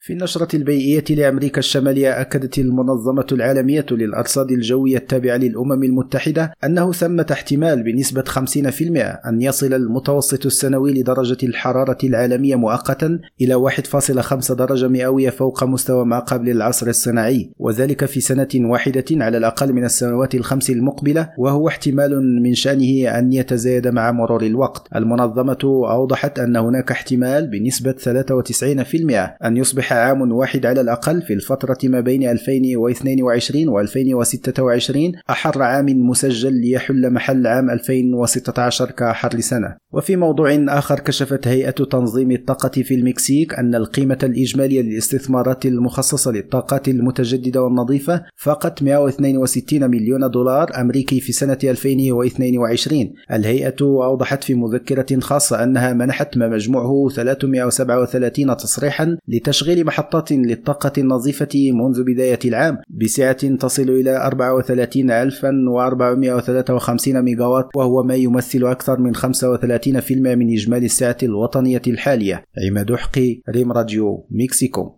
في النشرة البيئية لأمريكا الشمالية، أكدت المنظمة العالمية للأرصاد الجوية التابعة للأمم المتحدة أنه ثمة احتمال بنسبة 50% أن يصل المتوسط السنوي لدرجة الحرارة العالمية مؤقتا إلى 1.5 درجة مئوية فوق مستوى ما قبل العصر الصناعي، وذلك في سنة واحدة على الأقل من السنوات الخمس المقبلة، وهو احتمال من شأنه أن يتزايد مع مرور الوقت. المنظمة أوضحت أن هناك احتمال بنسبة 93% أن يصبح عام واحد على الأقل في الفترة ما بين 2022 و 2026 أحر عام مسجل ليحل محل عام 2016 كأحر سنة. وفي موضوع آخر، كشفت هيئة تنظيم الطاقة في المكسيك أن القيمة الإجمالية للاستثمارات المخصصة للطاقات المتجددة والنظيفة فاقت 162 مليون دولار أمريكي في سنة 2022. الهيئة أوضحت في مذكرة خاصة أنها منحت ما مجموعه 337 تصريحا لتشغيل محطات للطاقة النظيفة منذ بداية العام بسعة تصل إلى 34453 ميجاوات، وهو ما يمثل أكثر من 35% من إجمالي السعة الوطنية الحالية. عماد حقي، ريم راديو، مكسيكو.